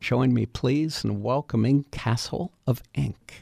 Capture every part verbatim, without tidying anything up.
Join me, please, in welcoming Castle of Ink.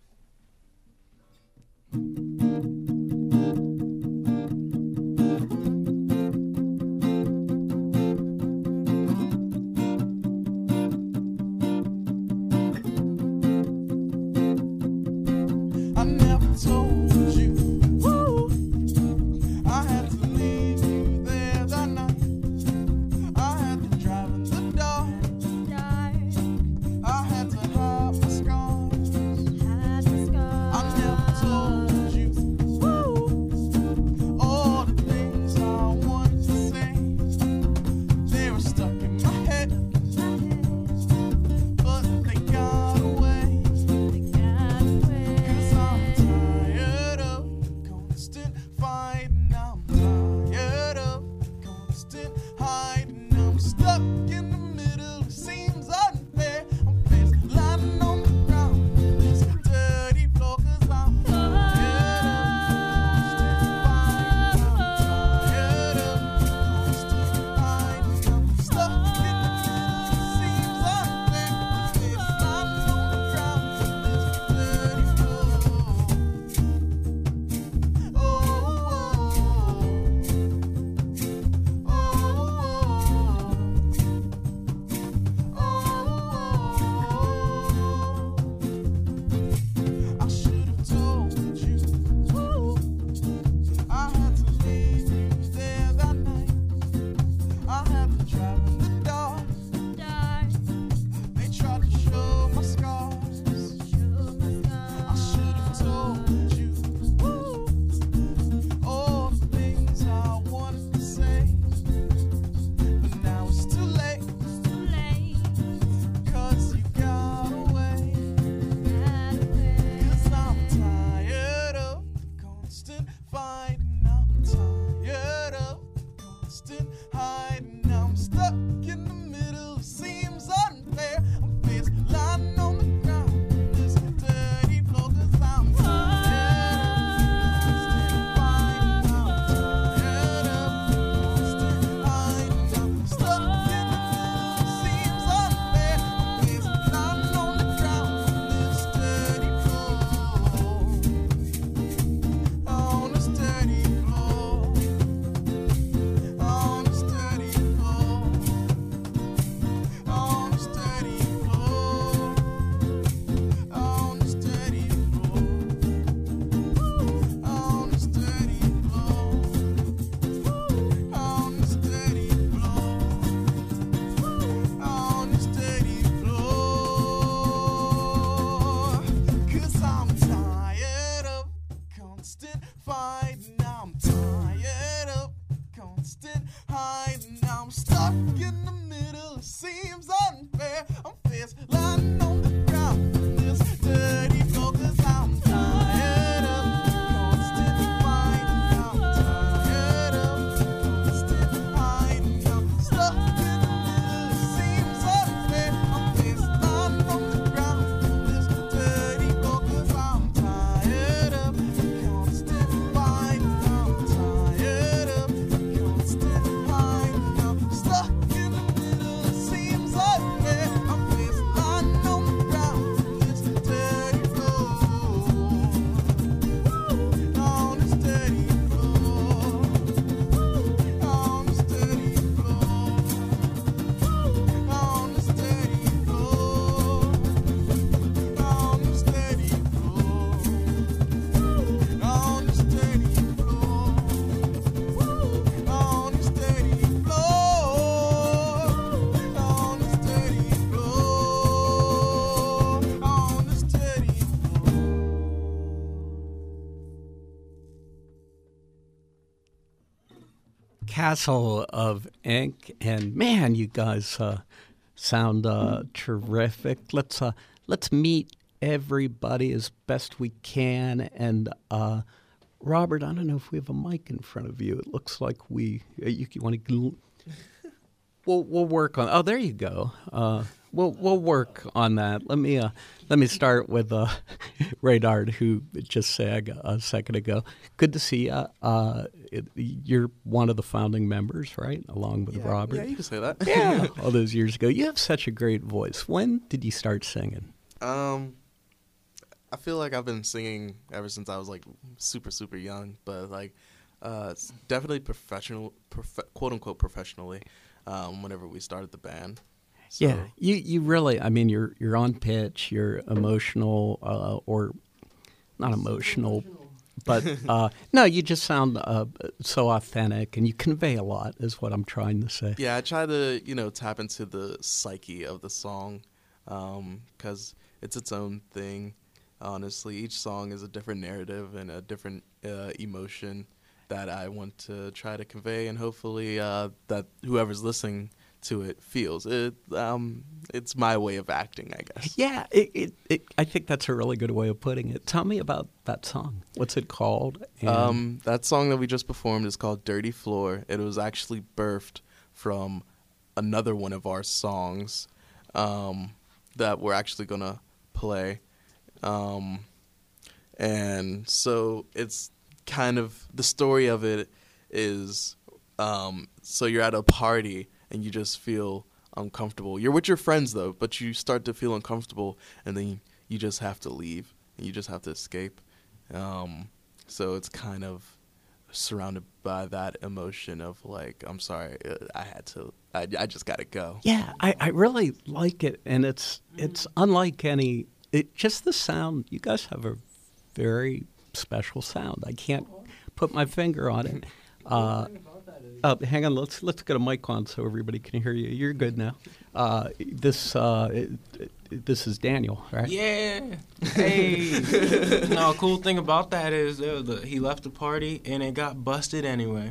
Castle of Ink, and man, you guys uh, sound uh, terrific. Let's uh, let's meet everybody as best we can. And uh, Robert, I don't know if we have a mic in front of you. It looks like we. Uh, you, you want to? We'll we'll work on. Oh, there you go. Uh, we'll we'll work on that. Let me uh, let me start with uh, Raynard, who just sang a second ago. Good to see you. Uh, it, you're one of the founding members, right? Along with yeah, Robert. Yeah, you can say that. Yeah, all those years ago. You have such a great voice. When did you start singing? Um, I feel like I've been singing ever since I was like super super young, but like uh, it's definitely professional, prof- quote unquote professionally. Um, whenever we started the band. So. Yeah, you you really. I mean, you're you're on pitch. You're emotional, uh, or not emotional, but uh, no, you just sound uh, so authentic, and you convey a lot. Is what I'm trying to say. Yeah, I try to you know tap into the psyche of the song, because um, it's its own thing. Honestly, each song is a different narrative and a different uh, emotion that I want to try to convey, and hopefully uh, that whoever's listening to it feels it. Um, it's my way of acting, I guess. Yeah, it, it, it, I think that's a really good way of putting it. Tell me about that song. What's it called? And Um, that song that we just performed is called "Dirty Floor." It was actually birthed from another one of our songs um, that we're actually gonna play, um, and so it's. Kind of the story of it is um, so you're at a party and you just feel uncomfortable. You're with your friends though, but you start to feel uncomfortable, and then you just have to leave and you just have to escape. Um, so it's kind of surrounded by that emotion of like, I'm sorry, I had to, I, I just got to go. Yeah, I, I really like it, and it's it's unlike any. It just the sound. You guys have a very special sound. I can't put my finger on it. Uh, uh, hang on, let's let's get a mic on so everybody can hear you. You're good now. Uh, this uh, it, it, this is Daniel, right? Yeah. Hey. No, cool thing about that is uh, the, he left the party and it got busted anyway.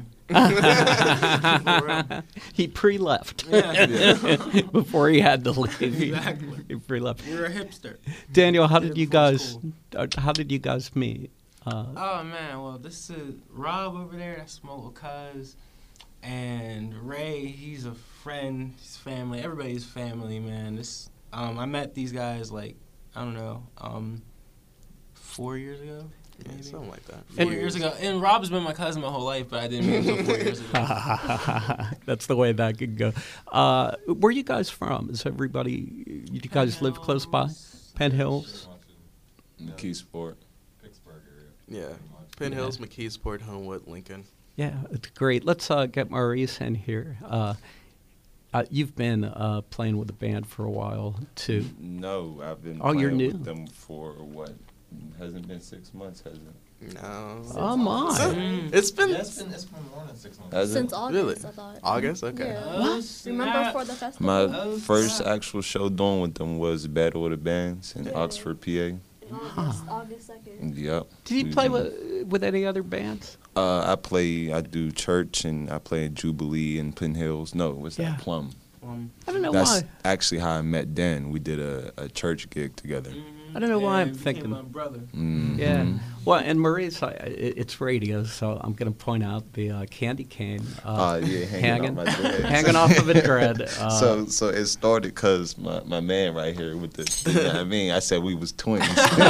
He pre-left Yeah. before he had to leave. Exactly. He pre-left. We're a hipster. Daniel, how did Yeah, you before guys? school. Uh, how did you guys meet? Uh, Oh man, well this is Rob over there, that's my little cuz. And Ray, he's a friend, he's family, everybody's family, man. This um I met these guys like, I don't know, um four years ago? Yeah, Maybe? something like that. Four years ago. And Rob's been my cousin my whole life, but I didn't meet him until four years ago. That's the way that could go. Uh, where are you guys from? Is everybody? You guys live close by? Penn Hills. McKeesport. Yeah, Penn Hills, McKeesport, Homewood, Lincoln. Yeah, it's great. Let's uh, get Maurice in here. Uh, uh, you've been uh, playing with the band for a while too. No, I've been Oh, playing you're new? with them for what? Hasn't been six months, has it? No. Oh my! Mm. It's been Yeah, it's been it's been more than six months. Has it? Since August, Really? I thought. August? Okay. Yeah. Oh, Remember snap. for the festival? My Oh, first snap. actual show doing with them was Battle of the Bands in Yeah. Oxford, P A. In August, August second. Yep. Did you We play done- with with any other bands? Uh, I play. I do church and I play at Jubilee in Penn Hills. No, what's Yeah. that? Plum. Um, I don't know That's why. actually how I met Dan. We did a, a church gig together. I don't know why and I'm he became thinking- my brother. Mhm. Yeah. Well, and Maurice, I, it, it's radio, so I'm going to point out the uh, candy cane uh, Uh, yeah, hanging, hanging, off my dreads. hanging off of a dread. Uh, so so it started because my, my man right here with the, you know what I mean? I said we was twins.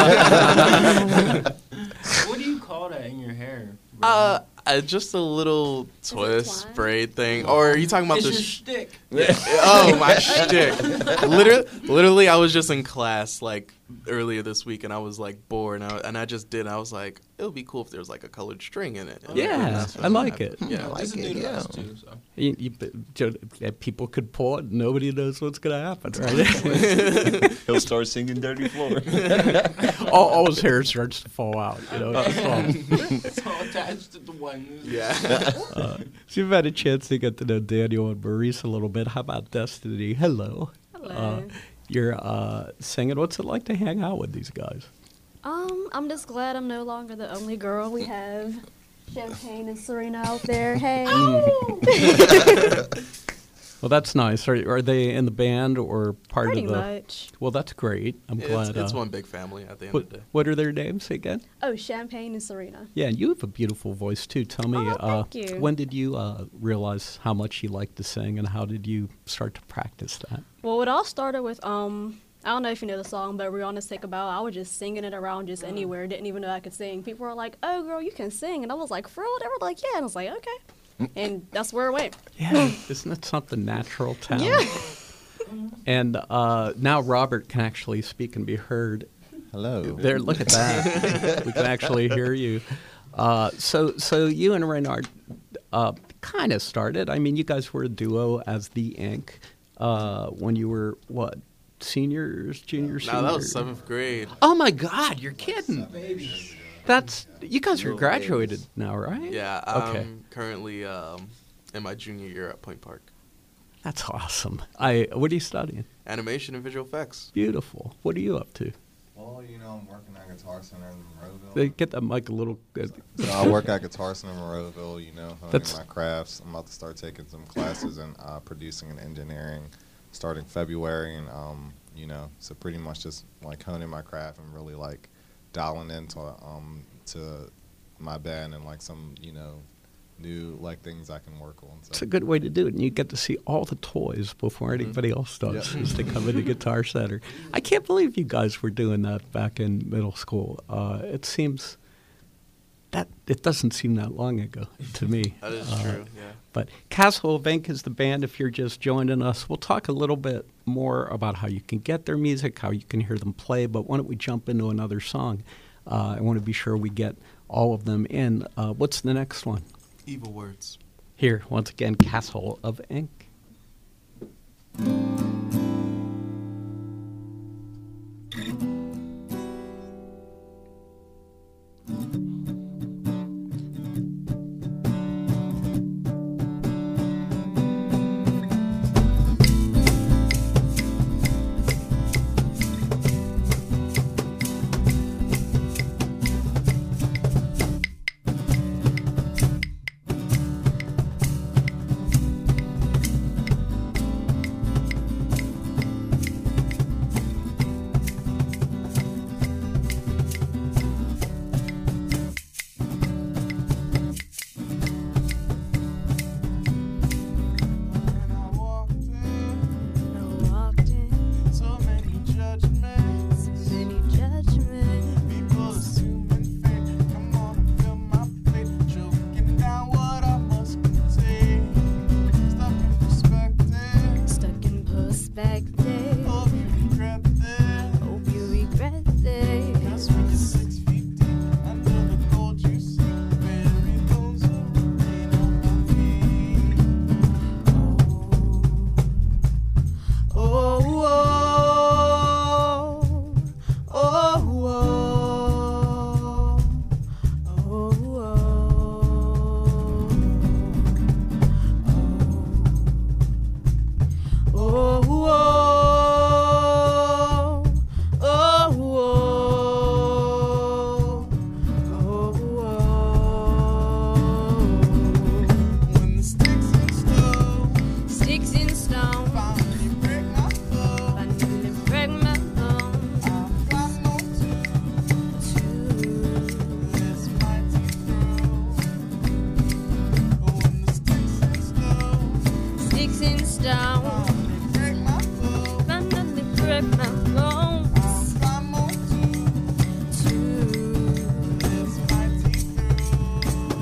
What do you call that in your hair? bro? Uh, uh, just a little twist twine? braid thing. Or are you talking about it's the? your Sh- shtick. oh, my shtick. Literally, literally, I was just in class like earlier this week, and I was like bored, and I, and I just did. I was like, it would be cool if there was like a colored string in it. And Yeah, that's what I like happened. it. Yeah, I like This is new it, to yeah. us too. So. you, you, ju- uh, people could pull it, and nobody knows what's going to happen, right? He'll start singing Dirty Floor. all, all his hair starts to fall out. You know. It's all- It's all attached to the one. Yeah. uh, so you've had a chance to get to know Daniel and Maurice a little bit. How about Destiny? Hello. Hello. Uh, you're uh, singing. What's it like to hang out with these guys? Um, I'm just glad I'm no longer the only girl. We have Champagne and Serena out there. Hey. Well, that's nice. Are, are they in the band or part Pretty of the? much. Well, that's great. I'm It's, glad. it's uh, one big family at the end what, of the day. what are their names again? Oh, Champagne and Serena. Yeah, and you have a beautiful voice too. Tell me, Oh, uh, thank you. when did you uh, realize how much you like to sing, and how did you start to practice that? Well, it all started with um. I don't know if you know the song, but we're on this take a bow. I was just singing it around just anywhere. Didn't even know I could sing. People were like, "Oh, girl, you can sing," and I was like, "For real?" They were like, "Yeah," and I was like, "Okay," and that's where it went. Yeah, isn't it something natural talent? Yeah. And uh, now Robert can actually speak and be heard. Hello. There, look at that. We can actually hear you. Uh, so, so you and Reynard uh, kind of started. I mean, you guys were a duo as the Ink uh, when you were what, seniors, juniors, No, seniors? that was seventh grade. Oh my God, you're kidding! That's you guys are graduated now, right? Yeah, I'm Okay. currently um, in my junior year at Point Park. That's awesome. I. What are you studying? Animation and visual effects. Beautiful. What are you up to? Well, you know, I'm working at Guitar Center in Monroeville. They get that mic a little. Uh, So I work at Guitar Center in Monroeville, you know, honing That's- my crafts. I'm about to start taking some classes in uh, producing and engineering starting February. And, um, you know, so pretty much just like honing my craft and really like dialing into um, to my band and like some, you know, new like things I can work on. So. It's a good way to do it, and you get to see all the toys before Mm-hmm. anybody else does. Yeah. Is to come into Guitar Center. I can't believe you guys were doing that back in middle school. Uh, it seems that it doesn't seem that long ago to me. That is Uh, true, yeah. But Castle of Ink is the band. If you're just joining us, we'll talk a little bit more about how you can get their music, how you can hear them play. But why don't we jump into another song? Uh, I want to be sure we get all of them in. Uh, what's the next one? Evil words. Here, once again, Castle of Ink. I walked in, So many judgments. many judgments. People assuming fate. Come on and fill my plate. Choking down what I must contain. Stuck in perspective. Stuck in perspective. Hope you regret this. Hope you regret this. That's when you're six feet deep under the gold you see. Buried bones will remain on my feet. Oh, oh, oh, oh, oh, oh, When the sticks and stones Sticks and stones, finally break my flow, finally break my bones. I've got no this mighty throw. When the sticks and stones Sticks and stones, finally break my flow, finally break my bones. I've got no this mighty throw.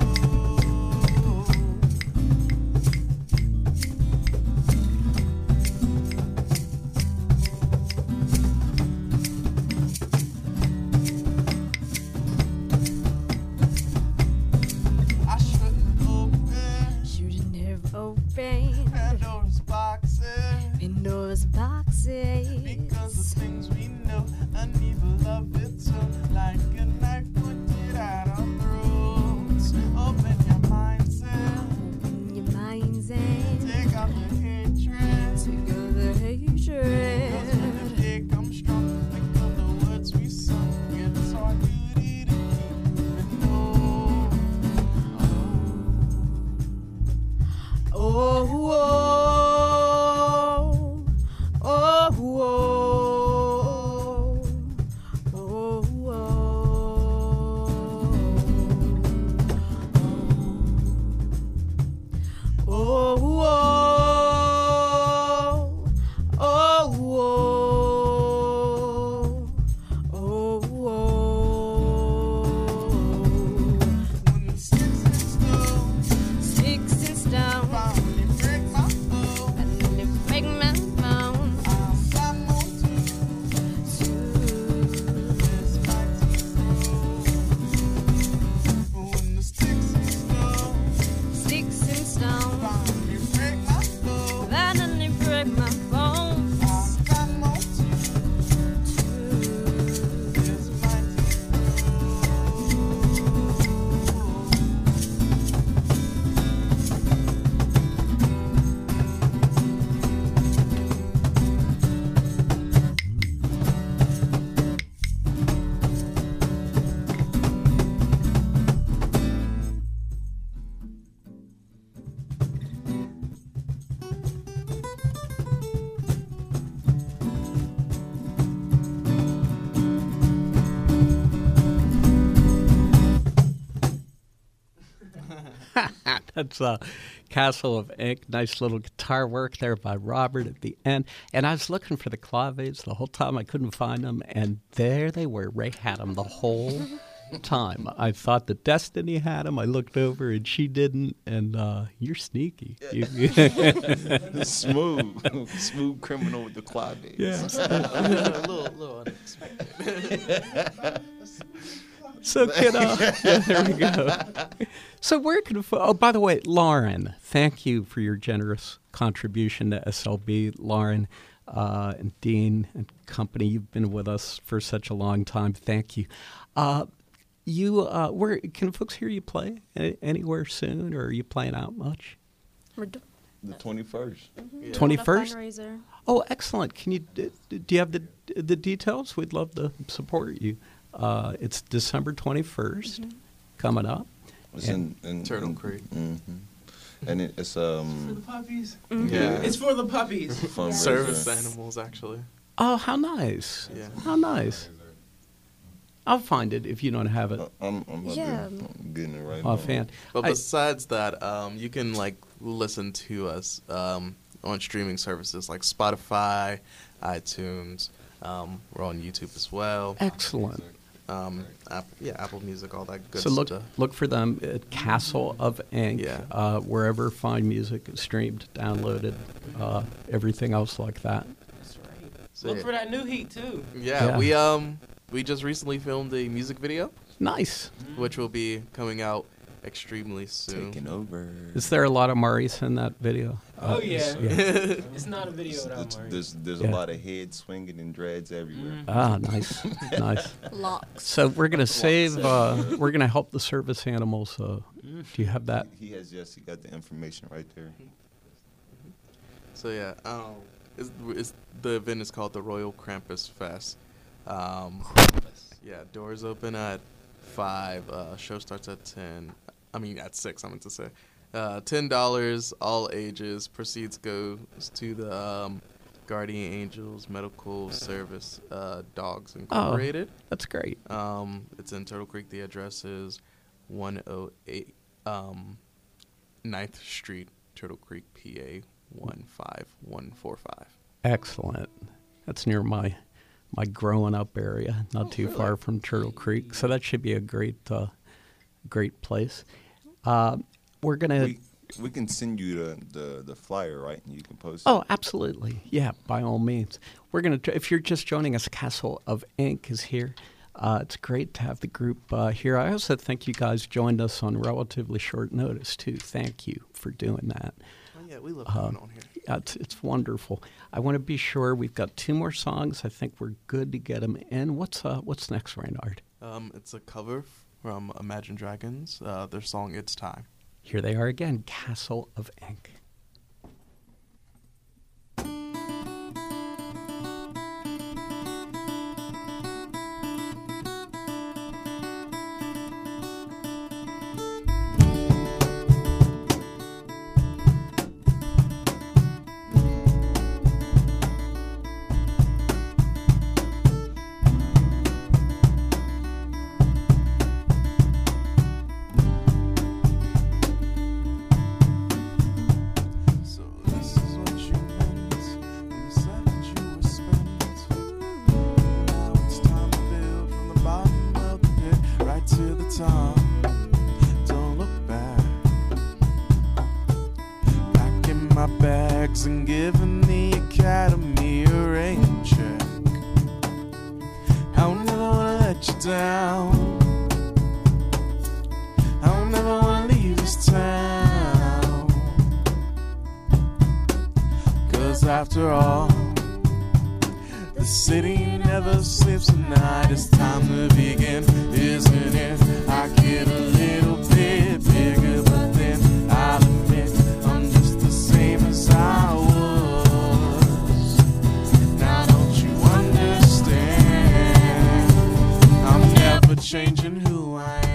I shouldn't open Shouldn't have opened Pandora's boxes Pandora's boxes. because the things we know an evil love it so like a knife pointed at our throats. Open your mindset, Open your minds and take out the hatred. take out the hatred. Cause when the day comes strong, think of the words we sung. It's our duty to keep it known. Oh, oh, That's uh, Castle of Ink. Nice little guitar work there by Robert at the end. And I was looking for the claves the whole time. I couldn't find them. And there they were. Ray had them the whole time. I thought that Destiny had them. I looked over and she didn't. And uh, you're sneaky. You- smooth, smooth criminal with the clave. yeah. a little, little unexpected. So can uh, yeah, there we go. So where can fo- oh, by the way, Lauren, thank you for your generous contribution to S L B, Lauren uh, and Dean and company. You've been with us for such a long time. Thank you. Uh, you uh, where can folks hear you play A- anywhere soon, or are you playing out much? We're do- The twenty-first. Yeah. twenty-first? fundraiser. Oh, excellent. Can you d- d- do you have the the details? We'd love to support you. Uh, it's December twenty-first coming up. It's And- in, in Turtle in- Creek. mhm. And it, it's For the um puppies. Yeah. It's for the puppies. fundraiser. Service animals, actually. Oh, how nice. Yeah. How nice. I'll find it if you don't have it. Uh, I'm, I'm about Yeah. to, I'm getting it right Oh, now. fan. But I- besides that, um, you can like listen to us um, on streaming services like Spotify, iTunes. Um, we're on YouTube as well. Excellent. Um, App, yeah, Apple Music, all that good So look stuff. look for them at Castle of Ink, Yeah. uh, wherever fine music is streamed, downloaded, uh, everything else like that. That's right. So, Look yeah. for that new heat too. Yeah, Yeah. we um we just recently filmed a music video, Nice. which will be coming out extremely soon. Taking over. Is there a lot of Maurice in that video? Oh, Uh, yeah. yeah. It's not a video without There's, Mario. there's, there's Yeah. a lot of head swinging and dreads everywhere. Ah, nice, nice. Locks. So we're gonna save. Uh, we're gonna help the service animals. Uh, do you have that? He has just he got the information right there. So yeah, um, it's, it's, the event is called the Royal Krampus Fest. Um, yeah, doors open at five. Uh, show starts at ten. I mean at six. I meant to say. Uh, Ten dollars, all ages. Proceeds goes to the um, Guardian Angels Medical Service uh, Dogs Incorporated. That's great. Um, it's in Turtle Creek. The address is one oh eight um, ninth Street, Turtle Creek, P A one five one four five. Excellent. That's near my my growing up area, not too far from Turtle Creek. So that should be a great uh, great place. Uh, we're gonna. We, we can send you the, the, the flyer, right? And you can post Oh, it. absolutely. Yeah, by all means. We're going to, if you're just joining us, Castle of Ink is here. Uh, it's great to have the group uh, here. I also think you guys joined us on relatively short notice, too. Thank you for doing that. Oh yeah, we love coming Um, on here. Yeah, it's, it's wonderful. I want to be sure we've got two more songs. I think we're good to get them in. What's uh, what's next, Reynard? Um, it's a cover from Imagine Dragons. Uh, their song "It's Time." Here they are again, Castle of Ink. So this is what you meant when you said that you were spent. Now it's time to build from the bottom of the pit right to the top. Don't look back. Packing my bags and giving the academy a rain check. I'll never wanna let you down. I'll never wanna leave this town. Cause after all, the city never sleeps at night. It's time to begin, isn't it? I get a little bit bigger, but then I'll admit I'm just the same as I was. Now don't you understand? I'm never changing who I am.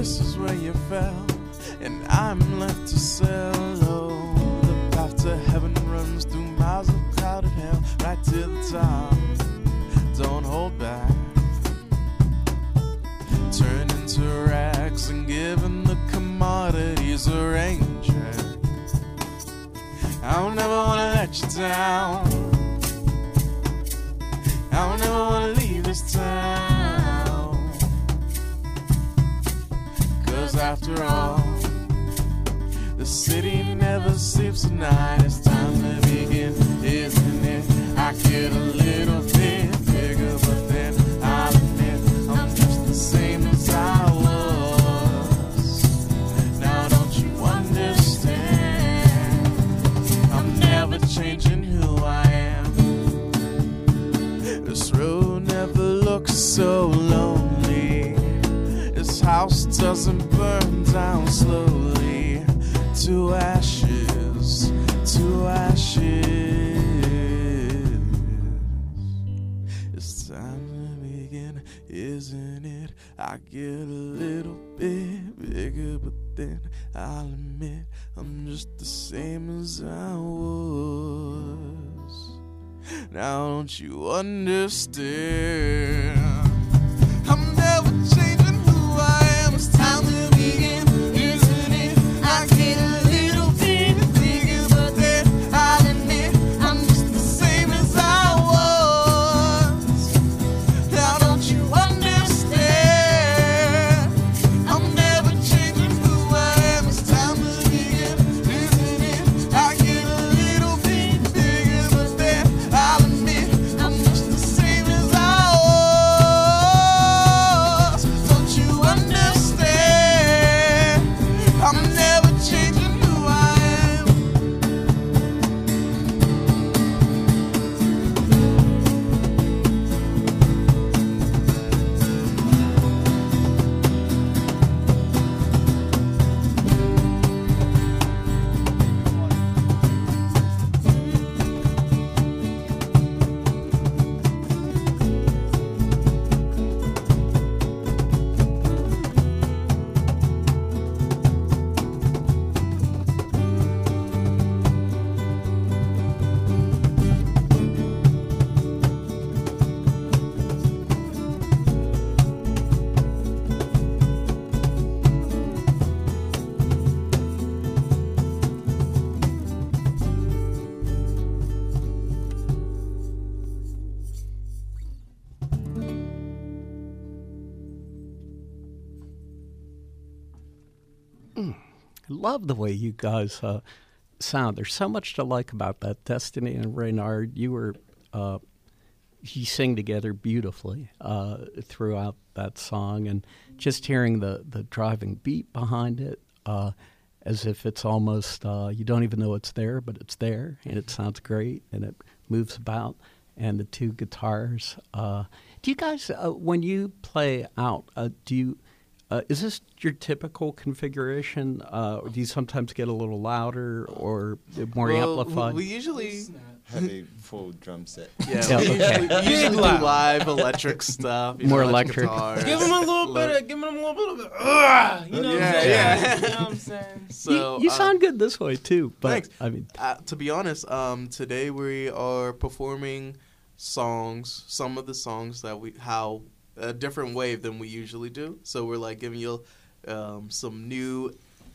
this is where you fell, and I'm left to sell. Oh, the path to heaven runs through miles of crowded hell, right to the top. Don't hold back. Turn into rags and given the commodities a ranger. I don't never wanna let you down. I don't never wanna leave this town. Cause after all, the city never sleeps at night. It's time to begin, isn't it? I get a little bit bigger, but then I admit I'm just the same as I was. Now don't you understand? I'm never changing who I am. This road never looks so lonely. This house doesn't burn down slowly. To ashes, to ashes. It's time to begin, isn't it? I get a little bit bigger, but then I'll admit I'm just the same as I was. Now don't you understand? I'm never changing who I am. It's time to begin, isn't it? I get a little bit bigger, but then I'll admit I'm just the same as I was. Now don't you understand? I'm never changing who I am. It's time to begin, isn't it? I get a little bit bigger, but then I'll admit I'm just the same as I was. Don't you understand? I'm never changing who I am. I love the way you guys uh, sound. There's so much to like about that. Destiny and Reynard, you were uh, you sing together beautifully uh, throughout that song, and just hearing the the driving beat behind it, uh, as if it's almost uh, you don't even know it's there, but it's there, and it sounds great, and it moves about. And the two guitars. Uh, do you guys, uh, when you play out, uh, do you? Uh, is this your typical configuration? Uh, or do you sometimes get a little louder or more Well, amplified? we usually, Heavy full drum set. yeah, Yeah, we okay. usually, we usually do Loud. live electric stuff. You More know, electric. guitars. Give him a little bit Look. of, give him a little bit of, uh, you know what I'm Yeah, saying? yeah. You know what I'm saying? So you you uh, sound good this way too, but thanks. I mean, Uh, to be honest, um, today we are performing songs, some of the songs that we how a different way than we usually do. So we're like giving you um, some new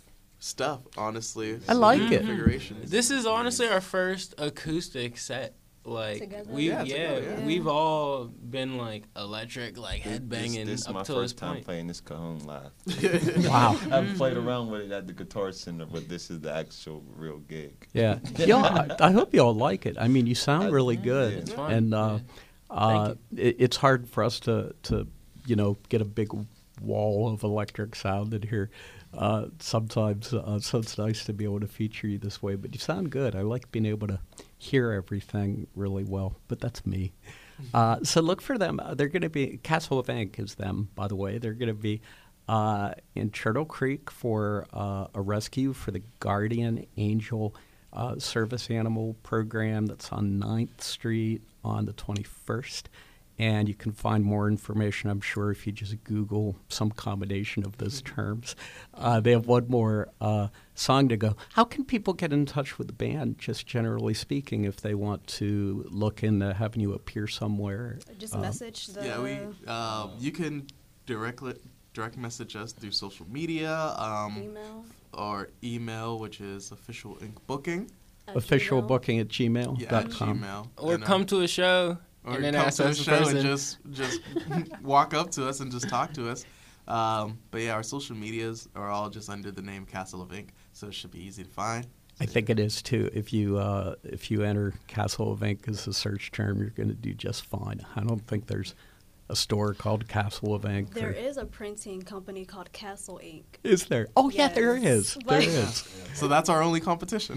stuff. Honestly, I some like new it. configurations. This is honestly our first acoustic set. Like Together? we, Yeah, yeah, together, yeah. we've all been like electric, like This, headbanging this is up my till this first time point. playing this cajon live. wow. I've played around with it at the Guitar Center, but this is the actual real gig. Yeah, y'all, I, I hope y'all like it. I mean, you sound really good, it's fun. and uh, Yeah. uh, it, it's hard for us to, to, you know, get a big wall of electric sound in here. Uh, sometimes, uh, so it's nice to be able to feature you this way. But you sound good. I like being able to hear everything really well. But that's me. Uh, so look for them. Uh, they're going to be Castle of Ink is them, by the way. They're going to be uh, in Turtle Creek for uh, a rescue for the Guardian Angel uh, Service Animal Program that's on ninth Street on the twenty-first. and you can find more information, I'm sure, if you just Google some combination of those terms. Uh, they have one more uh, song to go. How can people get in touch with the band, just generally speaking, if they want to look into having you appear somewhere? Just Um, message the. Yeah, we. Um, you can directly direct message us through social media. Um, email. Or email, which is official ink booking. at Official Gmail. booking at gmail Yeah, dot at com. Gmail. Or And, uh, come to a show or and then come ask to a us in show and person. just just walk up to us and just talk to us. Um, but yeah, our social medias are all just under the name Castle of Ink, so it should be easy to find. I think it is too. If you uh, if you enter Castle of Ink as a search term, you're going to do just fine. I don't think there's a store called Castle of Ink. There or- is a printing company called Castle Ink. Is there? Oh yeah, there Yes. is. There Like- is. So that's our only competition.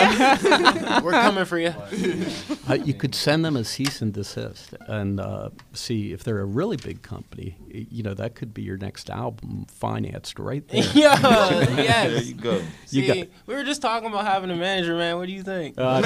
We're coming for you. Uh, you could send them a cease and desist and uh, see if they're a really big company. y- You know, that could be your next album financed right there. Yeah, There yes. you go. See, You got- we were just talking about having a manager, man. What do you think? Uh, I,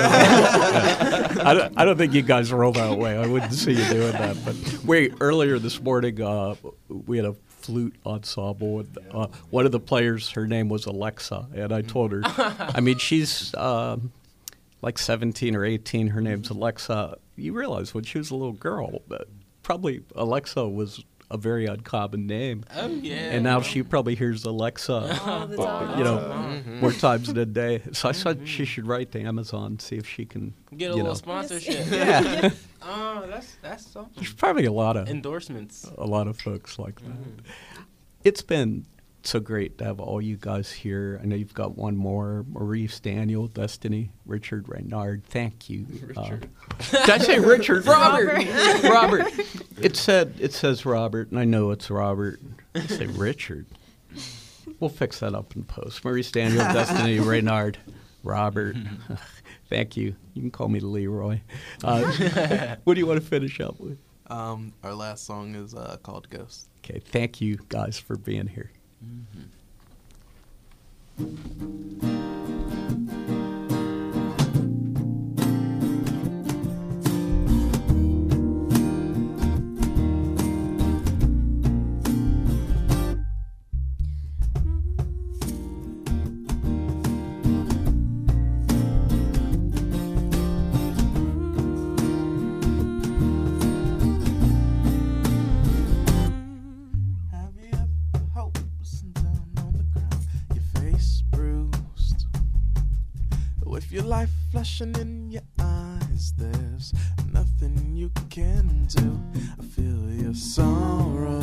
don't, I, don't, I don't think you guys roll that way. I wouldn't see you doing that. But wait, earlier this morning, uh, we had a flute ensemble, and uh, one of the players, her name was Alexa, and I told her, I mean, she's um, like seventeen or eighteen. Her name's Alexa. You realize when she was a little girl, but probably Alexa was a very uncommon name. Oh yeah. And now she probably hears Alexa, All the time. you know, Mhm. more times in a day. So I said she should write to Amazon, see if she can get a you little know. sponsorship. Yeah. Oh, that's that's something. There's probably a lot of Endorsements. a lot of folks like that. It's been so great to have all you guys here. I know you've got one more: Maurice, Daniel, Destiny, Richard, Reynard. Thank you. Richard. Uh, did I say Richard? Robert. Robert. It said it says Robert, and I know it's Robert. I say Richard. We'll fix that up in post. Maurice, Daniel, Destiny, Reynard, Robert. Thank you. You can call me Leroy. Uh, what do you want to finish up with? Um, our last song is uh, called Ghost. Okay, thank you guys for being here. Have you ever hopeless and down on the ground, your face bruised, with your life flashing in your eyes? There's nothing you can do. I feel your sorrow,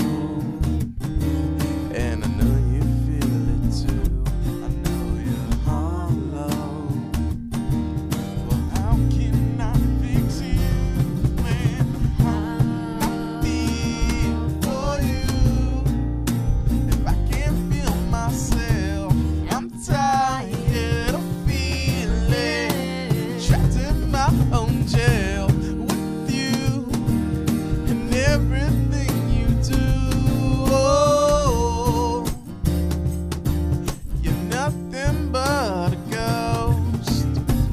and I know you feel it too. I know you're hollow. Well, how can I fix you when I feel for you? If I can't feel myself, I'm tired of feeling trapped in my own jail with you and everything you do. Oh, you're nothing but a ghost.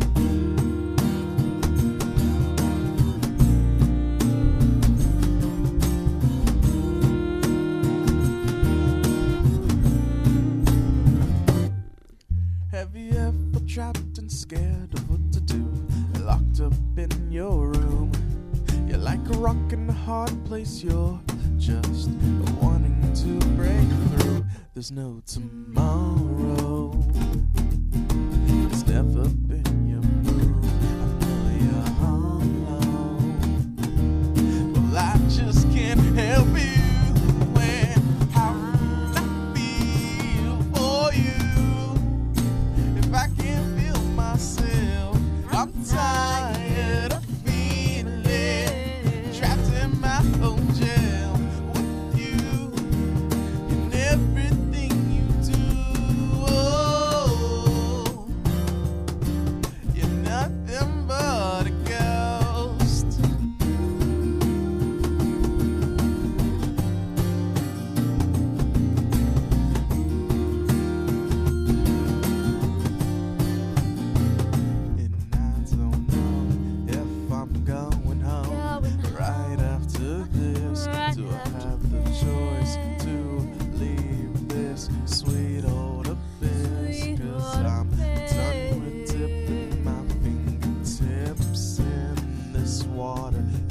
Have you ever trapped and scared of what to do? Locked up in your room. You're like a rock in a hard place. You're just wanting to break through. There's no tomorrow. It's never been your move. I know you're hollow. Well, I just can't help you when I feel for you. If I can't feel myself, I'm tired of feeling trapped in my own jail with you and everything you do. Oh, this water